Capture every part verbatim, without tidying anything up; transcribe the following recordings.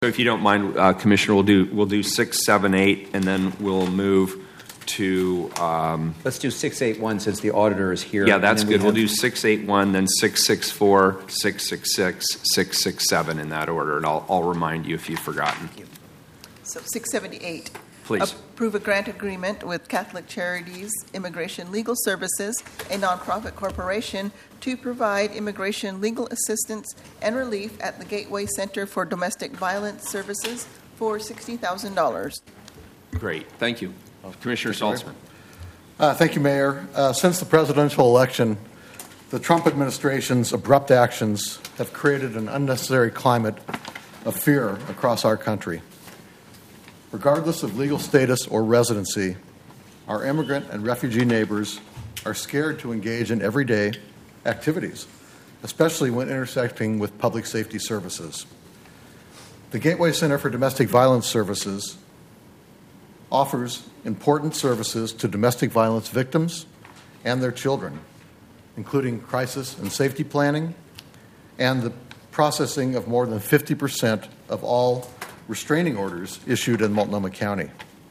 So if you don't mind, uh, Commissioner, we'll do we'll do six, seven, eight, and then we'll move to. Um, Let's do six eight one since the auditor is here. Yeah, that's good. We we'll do six eight one, then six six four, six six six, six six seven in that order, and I'll I'll remind you if you've forgotten. Thank you. So six seventy-eight. Please. Approve a grant agreement with Catholic Charities Immigration Legal Services, a nonprofit corporation, to provide immigration legal assistance and relief at the Gateway Center for Domestic Violence Services for sixty thousand dollars. Great. Thank you. Commissioner Saltzman. Uh, thank you, Mayor. Uh, since the presidential election, the Trump administration's abrupt actions have created an unnecessary climate of fear across our country. Regardless of legal status or residency, our immigrant and refugee neighbors are scared to engage in everyday activities, especially when intersecting with public safety services. The Gateway Center for Domestic Violence Services offers important services to domestic violence victims and their children, including crisis and safety planning and the processing of more than fifty percent of all restraining orders issued in Multnomah County.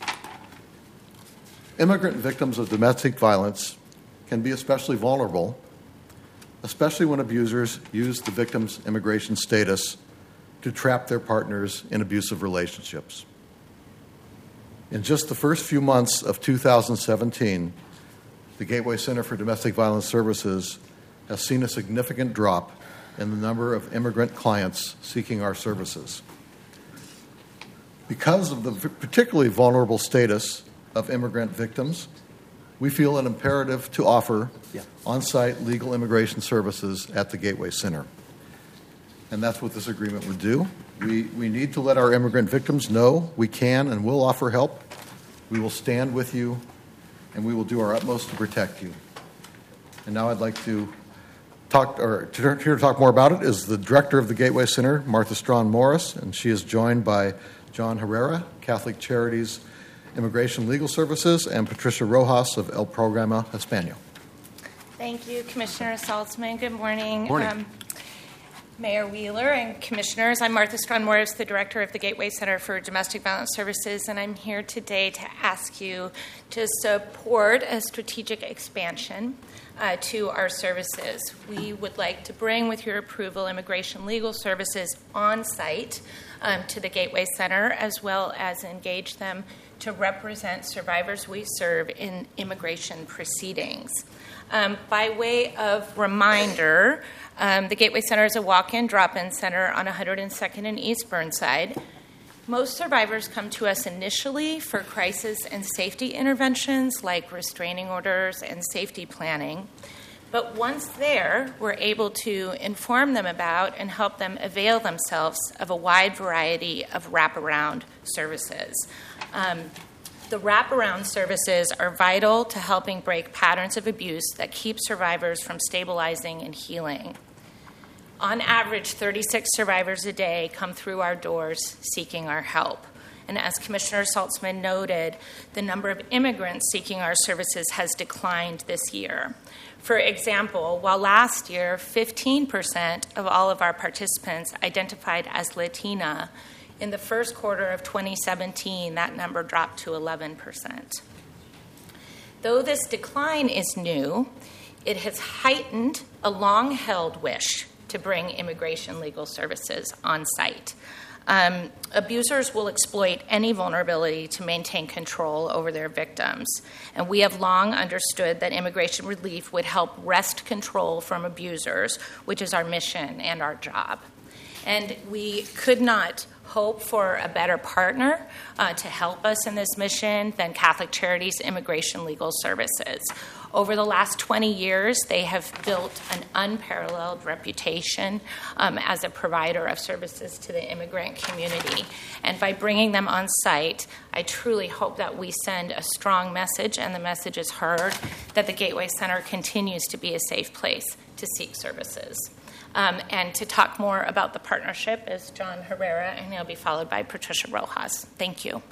Immigrant victims of domestic violence can be especially vulnerable, especially when abusers use the victim's immigration status to trap their partners in abusive relationships. In just the first few months of two thousand seventeen, the Gateway Center for Domestic Violence Services has seen a significant drop in the number of immigrant clients seeking our services. Because of the particularly vulnerable status of immigrant victims, we feel an imperative to offer yeah. on-site legal immigration services at the Gateway Center. And that's what this agreement would do. We, we need to let our immigrant victims know we can and will offer help. We will stand with you, and we will do our utmost to protect you. And now I'd like to talk, or to, here to talk more about it is the director of the Gateway Center, Martha Strawn Morris, and she is joined by John Herrera, Catholic Charities Immigration Legal Services, and Patricia Rojas of El Programa Español. Thank you, Commissioner Saltzman. Good morning. Morning. Um, Mayor Wheeler and Commissioners, I'm Martha Strawn Morris, the Director of the Gateway Center for Domestic Violence Services, and I'm here today to ask you to support a strategic expansion uh, to our services. We would like to bring, with your approval, immigration legal services on site um, to the Gateway Center, as well as engage them to represent survivors we serve in immigration proceedings. Um, by way of reminder, um, the Gateway Center is a walk-in, drop-in center on one hundred second and East Burnside. Most survivors come to us initially for crisis and safety interventions like restraining orders and safety planning. But once there, we're able to inform them about and help them avail themselves of a wide variety of wraparound services. Um, The wraparound services are vital to helping break patterns of abuse that keep survivors from stabilizing and healing. On average, thirty-six survivors a day come through our doors seeking our help. And as Commissioner Saltzman noted, the number of immigrants seeking our services has declined this year. For example, while last year fifteen percent of all of our participants identified as Latina, in the first quarter of twenty seventeen, that number dropped to eleven percent. Though this decline is new, it has heightened a long-held wish to bring immigration legal services on site. Um, abusers will exploit any vulnerability to maintain control over their victims, and we have long understood that immigration relief would help wrest control from abusers, which is our mission and our job. And we could not hope for a better partner uh, to help us in this mission than Catholic Charities Immigration Legal Services. Over the last twenty years, they have built an unparalleled reputation um, as a provider of services to the immigrant community. And by bringing them on site, I truly hope that we send a strong message, and the message is heard, that the Gateway Center continues to be a safe place to seek services. Um, and to talk more about the partnership is John Herrera, and he'll be followed by Patricia Rojas. Thank you.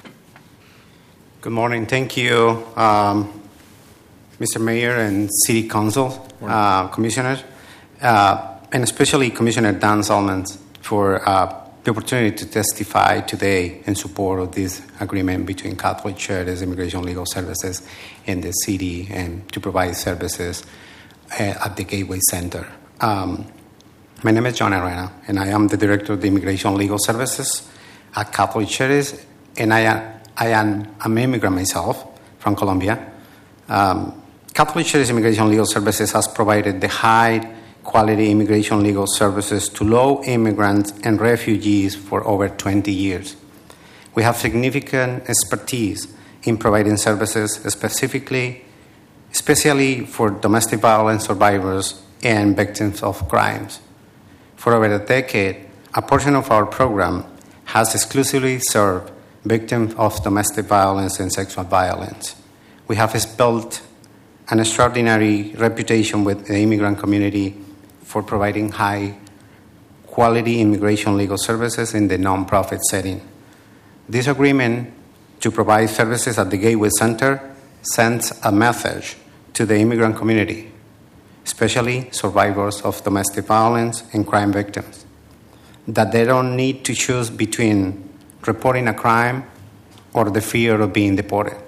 Good morning. Thank you, um, Mister Mayor and City Council, uh, Commissioners, uh, and especially Commissioner Dan Salmons for uh, the opportunity to testify today in support of this agreement between Catholic Charities, Immigration Legal Services, and the city, and to provide services uh, at the Gateway Center. Um, my name is John Herrera, and I am the Director of the Immigration Legal Services at Catholic Charities, and I am, I am an immigrant myself from Colombia. Um, Catholic Charities Immigration Legal Services has provided the high quality immigration legal services to low immigrants and refugees for over twenty years. We have significant expertise in providing services specifically, especially for domestic violence survivors and victims of crimes. For over a decade, a portion of our program has exclusively served victims of domestic violence and sexual violence. We have built an extraordinary reputation with the immigrant community for providing high-quality immigration legal services in the nonprofit setting. This agreement to provide services at the Gateway Center sends a message to the immigrant community, especially survivors of domestic violence and crime victims, that they don't need to choose between reporting a crime or the fear of being deported.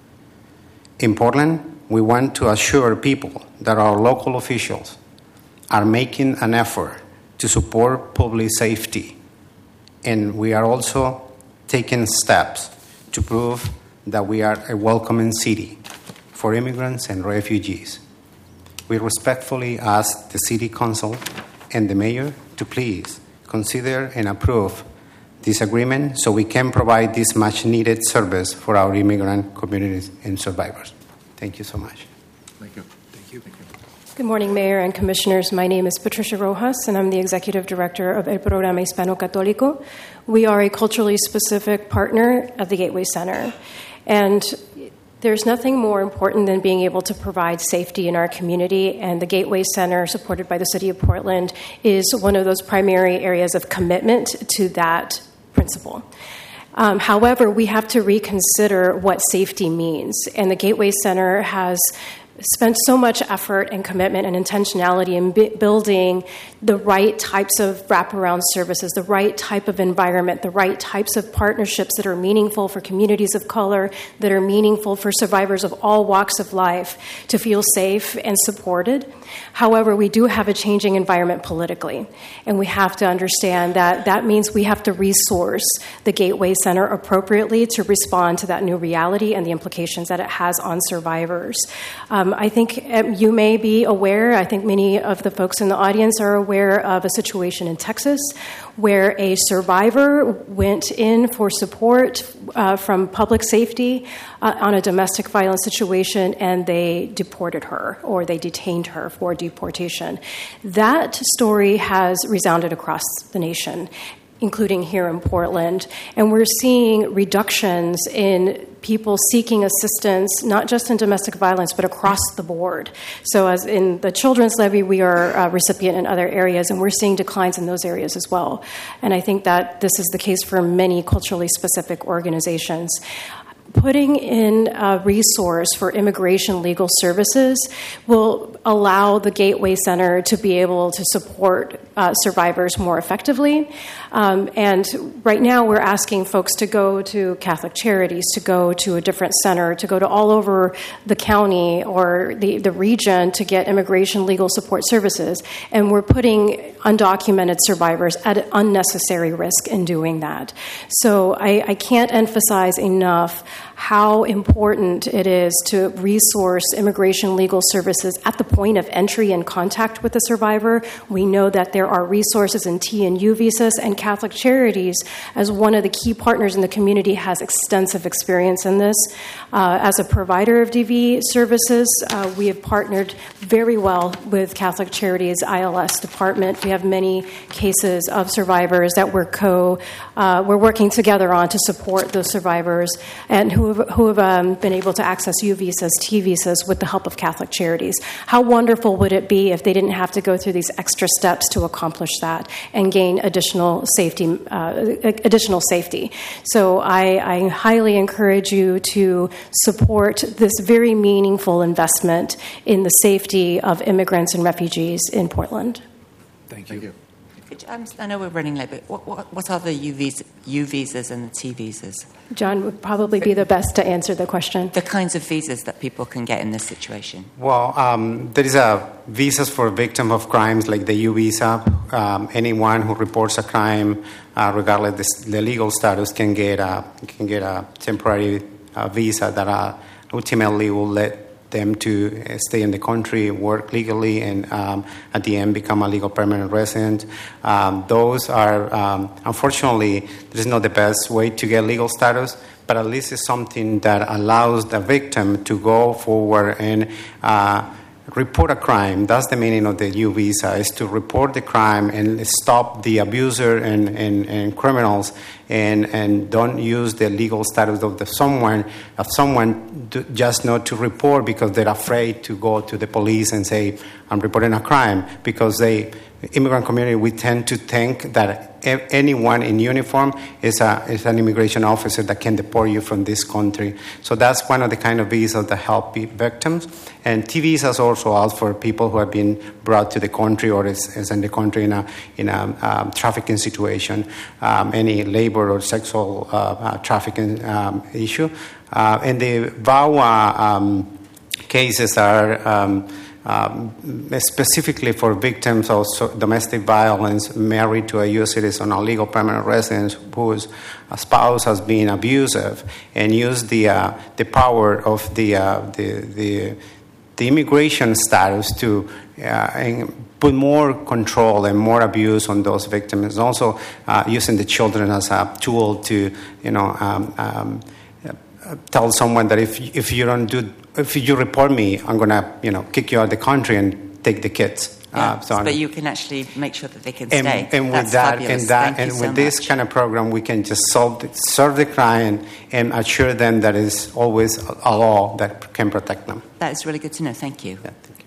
In Portland, we want to assure people that our local officials are making an effort to support public safety, and we are also taking steps to prove that we are a welcoming city for immigrants and refugees. We respectfully ask the City Council and the Mayor to please consider and approve this agreement so we can provide this much-needed service for our immigrant communities and survivors. Thank you so much. Thank you. Thank you. Thank you. Good morning, Mayor and Commissioners. My name is Patricia Rojas, and I'm the Executive Director of El Programa Hispano Católico. We are a culturally specific partner at the Gateway Center. And there's nothing more important than being able to provide safety in our community, and the Gateway Center, supported by the City of Portland, is one of those primary areas of commitment to that principle. Um, however, we have to reconsider what safety means, and the Gateway Center has spent so much effort and commitment and intentionality in b- building the right types of wraparound services, the right type of environment, the right types of partnerships that are meaningful for communities of color, that are meaningful for survivors of all walks of life to feel safe and supported. However, we do have a changing environment politically, and we have to understand that that means we have to resource the Gateway Center appropriately to respond to that new reality and the implications that it has on survivors. Um, I think um, you may be aware, I think many of the folks in the audience are aware of a situation in Texas where a survivor went in for support uh, from public safety uh, on a domestic violence situation, and they deported her, or they detained her for deportation. That story has resounded across the nation, including here in Portland, and we're seeing reductions in people seeking assistance, not just in domestic violence, but across the board. So as in the Children's Levy, we are a recipient in other areas, and we're seeing declines in those areas as well. And I think that this is the case for many culturally specific organizations. Putting in a resource for immigration legal services will allow the Gateway Center to be able to support uh, survivors more effectively. Um, and right now we're asking folks to go to Catholic Charities, to go to a different center, to go to all over the county or the, the region to get immigration legal support services. And we're putting undocumented survivors at unnecessary risk in doing that. So I, I can't emphasize enough how important it is to resource immigration legal services at the point of entry and contact with the survivor. We know that there are resources in T and U visas, and Catholic Charities, as one of the key partners in the community, has extensive experience in this. Uh, as a provider of D V services, uh, we have partnered very well with Catholic Charities' I L S department. We have many cases of survivors that we're co, uh, we're working together on to support those survivors, and who have, who have um, been able to access U visas, T visas with the help of Catholic Charities. How wonderful would it be if they didn't have to go through these extra steps to accomplish that and gain additional safety? Uh, additional safety. So I, I highly encourage you to support this very meaningful investment in the safety of immigrants and refugees in Portland. Thank you. Thank you. Could you- I'm- I know we're running late, but what, what, what are the U, visa, U visas and the T visas? John would probably be the best to answer the question. The kinds of visas that people can get in this situation. Well, um, there is a visas for victims of crimes like the U visa. Um, anyone who reports a crime, uh, regardless of the legal status, can get a can get a temporary uh, visa that uh, ultimately will let them to stay in the country, work legally, and um, at the end become a legal permanent resident. Um, those are, um, unfortunately, this is not the best way to get legal status, but at least it's something that allows the victim to go forward and uh, report a crime. That's the meaning of the U visa, is to report the crime and stop the abuser and, and, and criminals, and, and don't use the legal status of the someone of someone to, just not to report because they're afraid to go to the police and say, I'm reporting a crime, because they immigrant community, we tend to think that anyone in uniform is a is an immigration officer that can deport you from this country. So that's one of the kind of visas that help victims. And T visas also allow for people who have been brought to the country or is, is in the country in a in a um, trafficking situation, um, any labor or sexual uh, uh, trafficking um, issue. Uh, and the V A W A um, cases are. Um, Um, specifically for victims of domestic violence married to a U S citizen or legal permanent resident whose spouse has been abusive, and use the uh, the power of the, uh, the the the immigration status to uh, put more control and more abuse on those victims. Also, uh, using the children as a tool to you know um, um, tell someone that if if you don't do if you report me, I'm gonna you know kick you out of the country and take the kids. Yeah, uh, so but you can actually make sure that they can and, stay. and with That's that fabulous. and that Thank and you with so this much. kind of program, we can just solve the, serve the client and assure them that is always a law that can protect them. That is really good to know. Thank you. Yeah, thank you.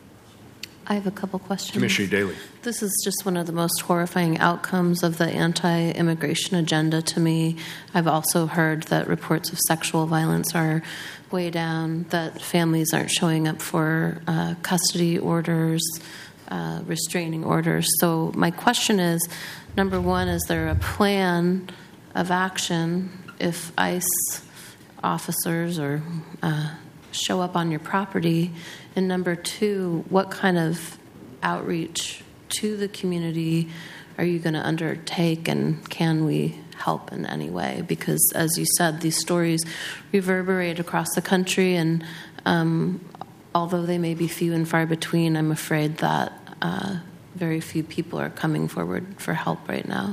I have a couple questions. Commissioner Daly. This is just one of the most horrifying outcomes of the anti-immigration agenda to me. I've also heard that reports of sexual violence are way down, that families aren't showing up for uh, custody orders, uh, restraining orders. So my question is, number one, is there a plan of action if ICE officers or uh, show up on your property? And number two, what kind of outreach to the community are you going to undertake, and can we help in any way? Because, as you said, these stories reverberate across the country, and um, although they may be few and far between, I'm afraid that uh, very few people are coming forward for help right now.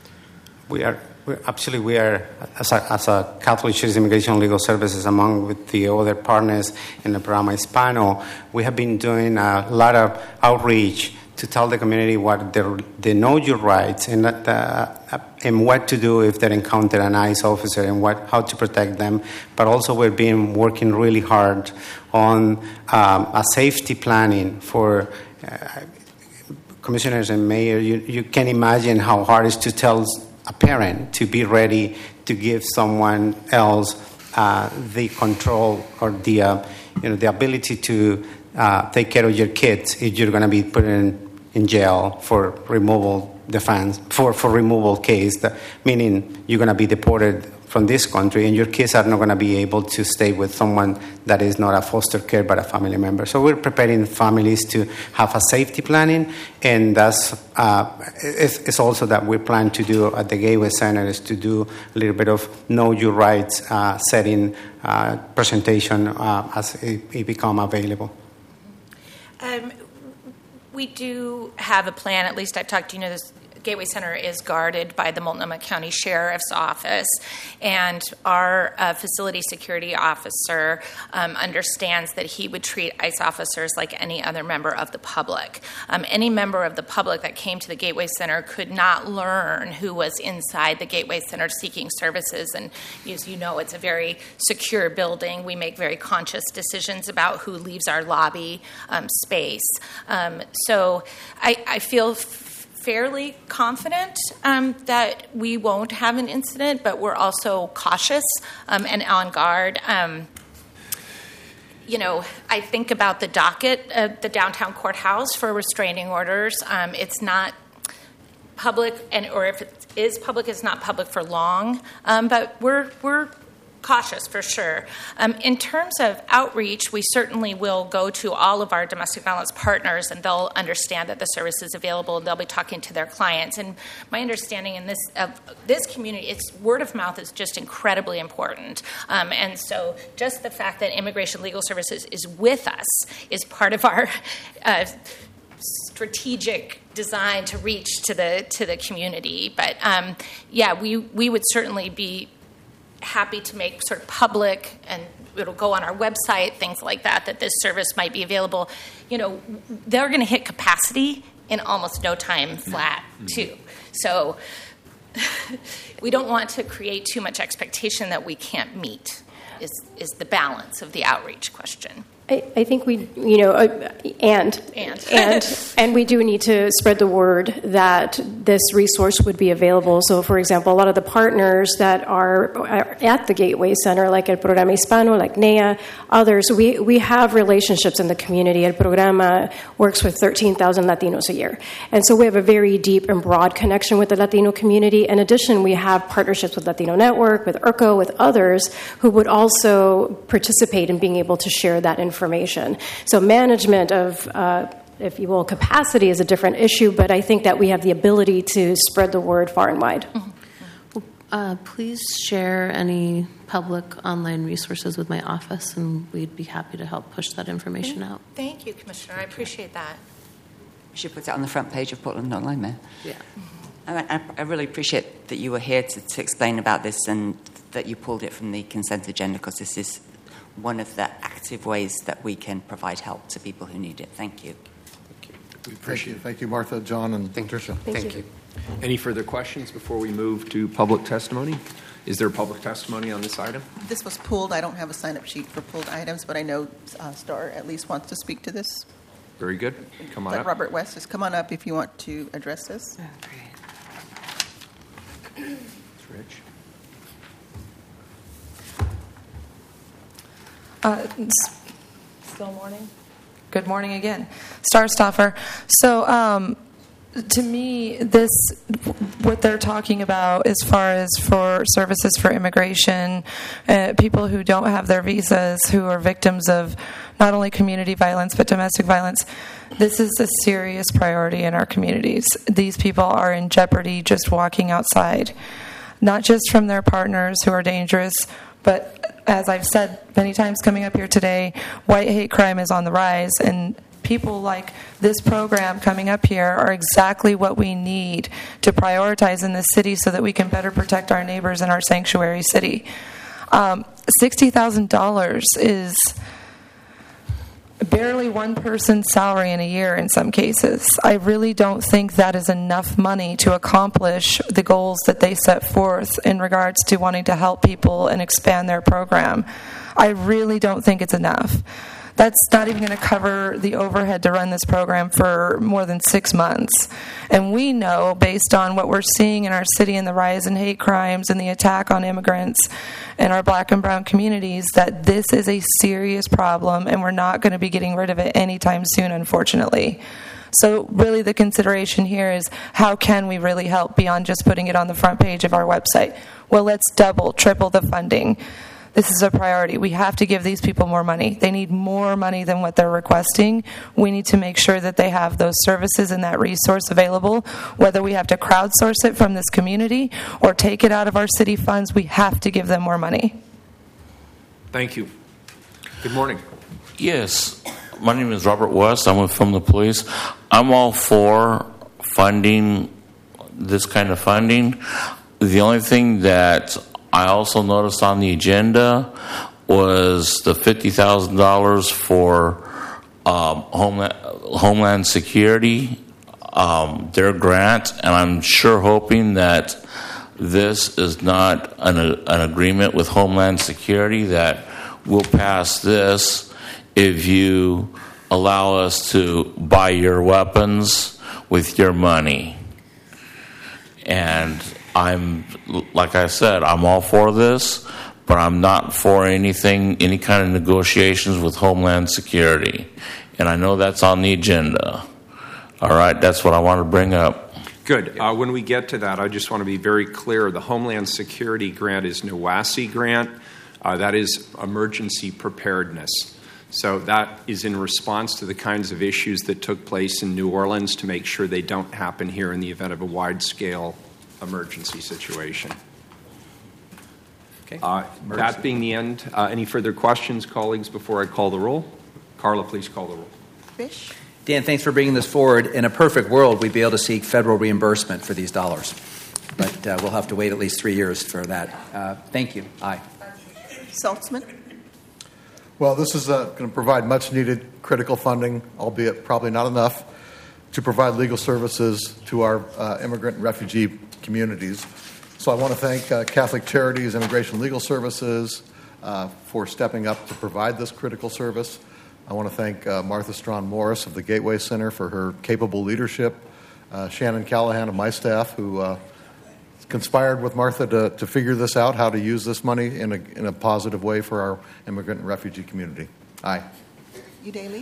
We are we're, actually we are as a, as a Catholic Church Immigration and Legal Services, among with the other partners in the Programa Hispano, we have been doing a lot of outreach to tell the community what the, they know your rights and that, uh, and what to do if they encounter an ICE officer and what how to protect them. But also we've been working really hard on um, a safety planning for uh, commissioners and mayor. You, you can imagine how hard it is to tell a parent to be ready to give someone else uh, the control or the uh, you know the ability to uh, take care of your kids if you're going to be put in in jail for removal defense for for removal case, that, meaning you're going to be deported from this country and your kids are not going to be able to stay with someone that is not a foster care but a family member. So we're preparing families to have a safety planning, and that's uh, it's, it's also that we plan to do at the Gateway Center is to do a little bit of know your rights uh, setting uh, presentation uh, as it, it become available. Um, we do have a plan. At least I've talked to you know this. Gateway Center is guarded by the Multnomah County Sheriff's Office, and our uh, facility security officer um, understands that he would treat ICE officers like any other member of the public. Um, any member of the public that came to the Gateway Center could not learn who was inside the Gateway Center seeking services, and as you know, it's a very secure building. We make very conscious decisions about who leaves our lobby um, space. Um, so I, I feel f- fairly confident um, that we won't have an incident, but we're also cautious um, and on guard. Um, you know, I think about the docket at the downtown courthouse for restraining orders. Um, it's not public, and or if it is public, it's not public for long. Um, but we're we're cautious for sure. Um, in terms of outreach, we certainly will go to all of our domestic violence partners, and they'll understand that the service is available, and they'll be talking to their clients. And my understanding in this of this community, it's word of mouth is just incredibly important. Um, and so, just the fact that Immigration Legal Services is with us is part of our uh, strategic design to reach to the to the community. But um, yeah, we we would certainly be happy to make sort of public, and it'll go on our website, things like that, that this service might be available. You know, they're going to hit capacity in almost no time flat, too. So we don't want to create too much expectation that we can't meet, is, is the balance of the outreach question. I, I think we, you know, uh, and and and and we do need to spread the word that this resource would be available. So, for example, a lot of the partners that are, are at the Gateway Center, like El Programa Hispano, like N E A, others, we we have relationships in the community. El Programa works with thirteen thousand Latinos a year, and so we have a very deep and broad connection with the Latino community. In addition, we have partnerships with Latino Network, with I R C O, with others who would also participate in being able to share that information. Information. So management of, uh, if you will, capacity is a different issue, but I think that we have the ability to spread the word far and wide. Mm-hmm. Uh, please share any public online resources with my office, and we'd be happy to help push that information out. Thank you, Commissioner. I appreciate that. We should put it on the front page of Portland Online, Mayor. Yeah. I, I, I really appreciate that you were here to, to explain about this and that you pulled it from the consent agenda, because this is one of the active ways that we can provide help to people who need it. Thank you. Thank you. We Thank appreciate you. it. Thank you, Martha, John, and Thank Patricia. Thank, Thank you. you. Any further questions before we move to public testimony? Is there public testimony on this item? This was pulled. I don't have a sign-up sheet for pulled items, but I know uh, Star at least wants to speak to this. Very good. Come on Let up. Robert West just come on up if you want to address this. Oh, great. It's Rich. Uh, still morning? Good morning again. Star Stoffer. So, um, to me, this, what they're talking about as far as for services for immigration, uh, people who don't have their visas, who are victims of not only community violence but domestic violence, this is a serious priority in our communities. These people are in jeopardy just walking outside, not just from their partners who are dangerous, but as I've said many times coming up here today, white hate crime is on the rise, and people like this program coming up here are exactly what we need to prioritize in this city so that we can better protect our neighbors in our sanctuary city. Um, sixty thousand dollars is barely one person's salary in a year in some cases. I really don't think that is enough money to accomplish the goals that they set forth in regards to wanting to help people and expand their program. I really don't think it's enough. That's not even going to cover the overhead to run this program for more than six months. And we know, based on what we're seeing in our city and the rise in hate crimes and the attack on immigrants and our black and brown communities, that this is a serious problem, and we're not going to be getting rid of it anytime soon, unfortunately. So really the consideration here is, how can we really help beyond just putting it on the front page of our website? Well, let's double, triple the funding. This is a priority. We have to give these people more money. They need more money than what they're requesting. We need to make sure that they have those services and that resource available. Whether we have to crowdsource it from this community or take it out of our city funds, we have to give them more money. Thank you. Good morning. Yes, my name is Robert West. I'm from the police. I'm all for funding this kind of funding. The only thing that I also noticed on the agenda was the fifty thousand dollars for um, Homeland, Homeland Security, um, their grant, and I'm sure hoping that this is not an, an agreement with Homeland Security, that we'll pass this if you allow us to buy your weapons with your money. And I'm, like I said, I'm all for this, but I'm not for anything, any kind of negotiations with Homeland Security. And I know that's on the agenda. All right, that's what I want to bring up. Good. Uh, when we get to that, I just want to be very clear. The Homeland Security grant is NOWASI grant. Uh, that is emergency preparedness. So that is in response to the kinds of issues that took place in New Orleans to make sure they don't happen here in the event of a wide-scale emergency situation. Okay. Uh, that being the end, uh, any further questions, colleagues, before I call the roll? Carla, please call the roll. Fish. Dan, thanks for bringing this forward. In a perfect world, we'd be able to seek federal reimbursement for these dollars. But uh, we'll have to wait at least three years for that. Uh, thank you. Aye. Saltzman. Well, this is uh, going to provide much-needed critical funding, albeit probably not enough, to provide legal services to our uh, immigrant and refugee communities. So I want to thank uh, Catholic Charities, Immigration Legal Services uh, for stepping up to provide this critical service. I want to thank uh, Martha Strawn Morris of the Gateway Center for her capable leadership, uh, Shannon Callahan of my staff, who uh, conspired with Martha to, to figure this out, how to use this money in a, in a positive way for our immigrant and refugee community. Aye. Udaley.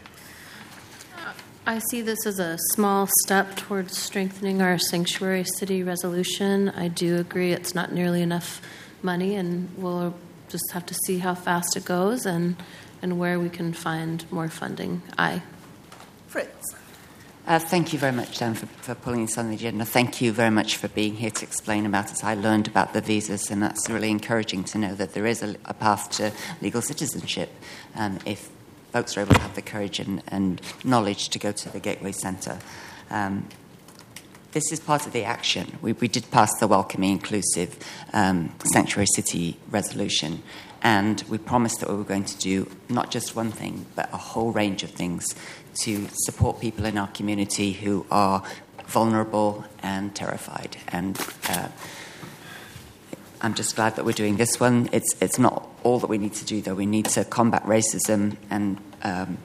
I see this as a small step towards strengthening our sanctuary city resolution. I do agree it's not nearly enough money, and we'll just have to see how fast it goes and, and where we can find more funding. Aye. Fritz. Uh, thank you very much, Dan, for, for pulling this on the agenda. Thank you very much for being here to explain about it. I learned about the visas, and that's really encouraging to know that there is a, a path to legal citizenship um, if folks are able to have the courage and, and knowledge to go to the Gateway Centre. Um, this is part of the action. We, we did pass the welcoming, inclusive um, Sanctuary City resolution, and we promised that we were going to do not just one thing, but a whole range of things to support people in our community who are vulnerable and terrified. And uh, I'm just glad that we're doing this one. It's it's not all that we need to do, though. We need to combat racism and um,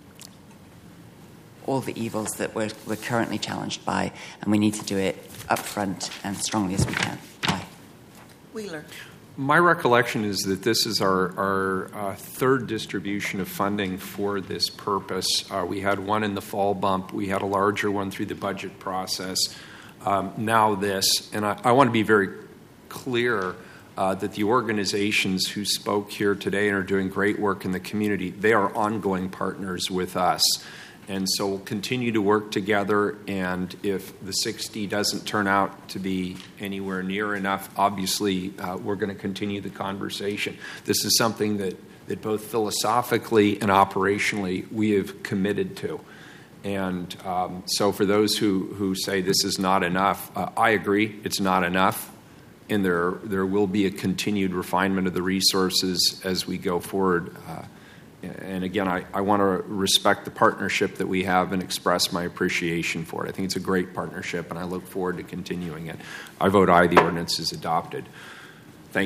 all the evils that we're, we're currently challenged by, and we need to do it upfront and strongly as we can. Bye. Wheeler. My recollection is that this is our, our uh, third distribution of funding for this purpose. Uh, we had one in the fall bump. We had a larger one through the budget process. Um, now this. And I, I want to be very clear uh, that the organizations who spoke here today and are doing great work in the community, they are ongoing partners with us. And so we'll continue to work together, and if the sixty doesn't turn out to be anywhere near enough, obviously uh, we're going to continue the conversation. This is something that, that both philosophically and operationally we have committed to. And um, so for those who, who say this is not enough, uh, I agree it's not enough, and there, there will be a continued refinement of the resources as we go forward. Uh, And again, I, I want to respect the partnership that we have and express my appreciation for it. I think it's a great partnership, and I look forward to continuing it. I vote aye. The ordinance is adopted.